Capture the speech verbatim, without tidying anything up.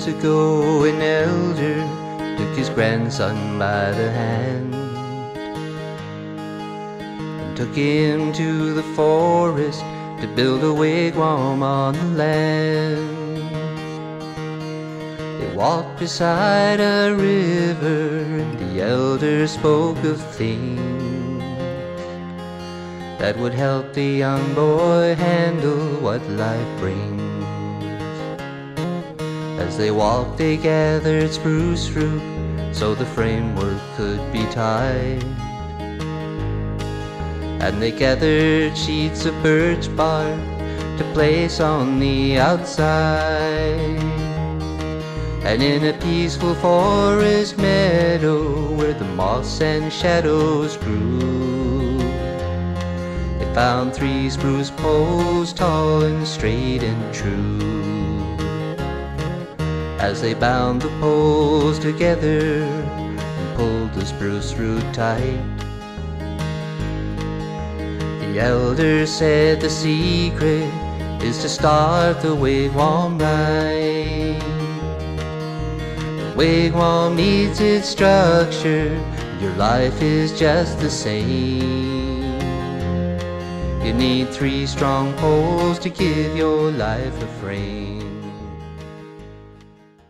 years ago, an elder took his grandson by the hand and took him to the forest to build a wigwam on the land. They walked beside a river, and the elder spoke of things that would help the young boy handle what life brings. As they walked, they gathered spruce root so the framework could be tied, and they gathered sheets of birch bark to place on the outside. And in a peaceful forest meadow where the moss and shadows grew, they found three spruce poles, tall and straight and true. As they bound the poles together and pulled the spruce root tight, the elder said the secret is to start the wigwam right. The wigwam needs its structure, your life is just the same. You need three strong poles to give your life a frame.